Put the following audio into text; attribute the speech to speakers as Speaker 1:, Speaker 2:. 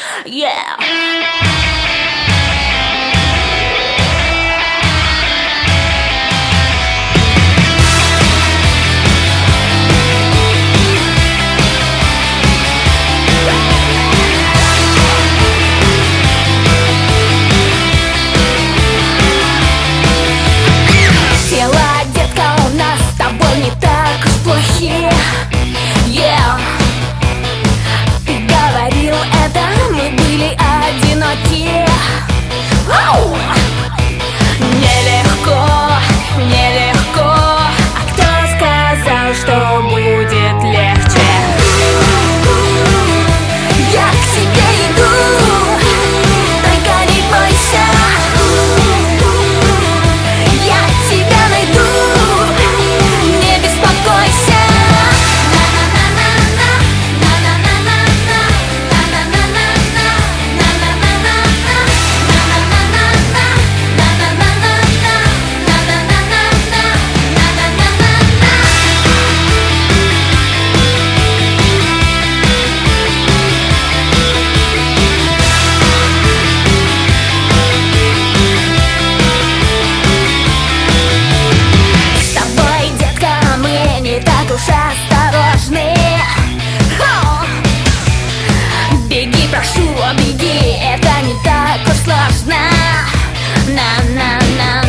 Speaker 1: Yeah. Плохие, yeah. Ты говорил это, мы были одиноки. Нелегко, нелегко. А кто сказал, что будет легче? Я к тебе иду, только не бойся. Я тебя найду. Осторожны. Беги, прошу, беги, это не так уж сложно. На-на-на.